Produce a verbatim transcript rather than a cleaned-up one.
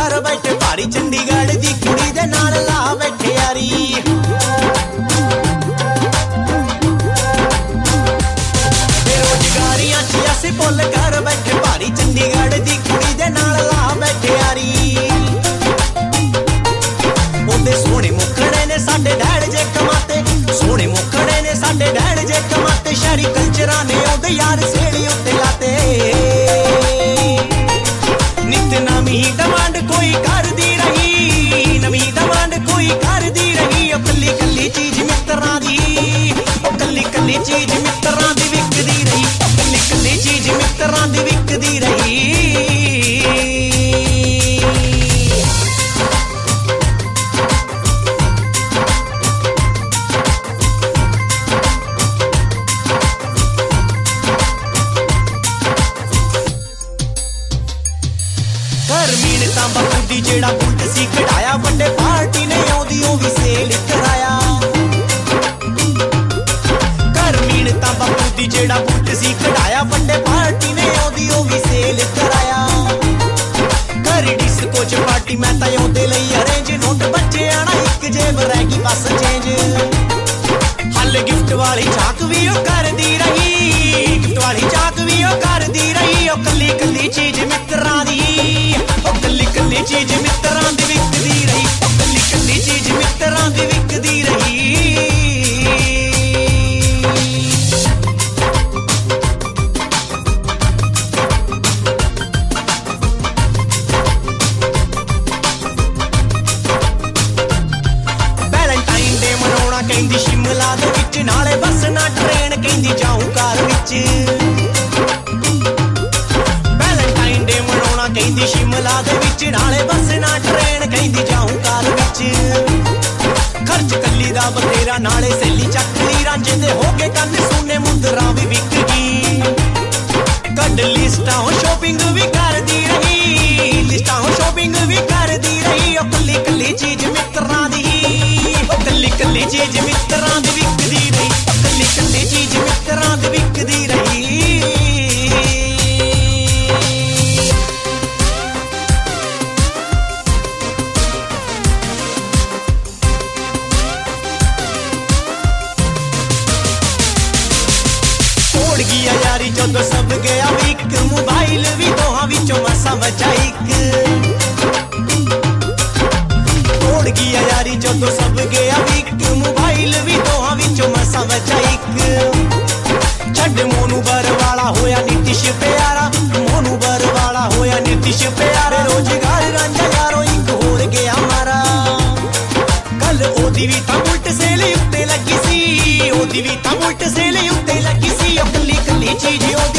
कर बैठे भारी चंडीगढ़ दी कुड़ी दे नाल ला बैठे यारी बेरोजगारियां च अस भुल कर बैठे भारी चंडीगढ़ दी कुड़ी दे नाल ला बैठे यारी ओदे सोहणे मुखड़े ने साडे डैड जे कमाते सोहणे मुखड़े ने साडे डैड जे कमाते शहरी कल्चरां ने ओदे यार सेड़ी उत्ते लाते नित नवी डिमांड कोई करदी रही नवी डिमांड कोई करदी रही ओ कल्ली कल्ली चीज मित्तरां दी ओ कल्ली कल्ली चीज मित्तरां दी विकदी रही ओ कल्ली कल्ली चीज मित्तरां दी विकदी रही जेड़ा बुलट सी कढ़ाया वड्डे पार्टी ने आउंदी ओ भी सेल कराया कर मीनता बापू दी जेड़ा बुलट सी कढ़ाया वड्डे पार्टी ने आउंदी ओ भी सेल कराया कर डिस्को च पार्टी मैं तां ओदे लई अरेंज नोट बच्चे आना एक जेब रैगी बस चेंज हल गिफ्ट वाली झाक भी ओ करदी रही गिफ्ट वाली झाक भी ओ करदी रही ओ कल्ली कल्ली चीज मित्तरां दी ओ कल्ली कल्ली चीज मित्तरां दी विकदी रही ओ कल्ली कल्ली चीज मित्तरां दी विकदी रही वैलेंटाइन डे मनाउणा कहंदी शिमला दे विच नाले बस ना ट्रेन कहंदी जाऊं कार विच वैलेंटाइन डे मनाउणा कहंदी शिमला दे विच नाले बस ना ट्रेन कहंदी जाऊं कार विच खर्च कल्ली दा बतेरा नाले सहेली चकली रांझे दे हो के कंन सोने मुंदरा भी विक गई कड लिस्टां हो शॉपिंग भी करदी रही लिस्टां हो शॉपिंग भी करदी रही ओ कल्ली कल्ली चीज मित्तरां दी ओ कल्ली कल्ली चीज मित्तरां दी विकदी रही ओ कल्ली कल्ली चीज मित्तरां दी विकदी रही यारी जदों सब गया विक मोबाइल भी दोहां विचों मासा बचा इक तोड़ गया यारी जदों सब गया विक मोबाइल भी दोहां विचों मासा बचा इक छड्ड मोनू बर वाला होया नीतीश प्यारा मोनू बर वाला होया नीतीश प्यारे रोजगार रांझा यारो इक होर गया मारा कल ओदी भी तां बुलट सेल उत्ते लगी सी ओदी भी तां बुलट सेल उत्ते लगी सी ओ कल्ली कल्ली चीज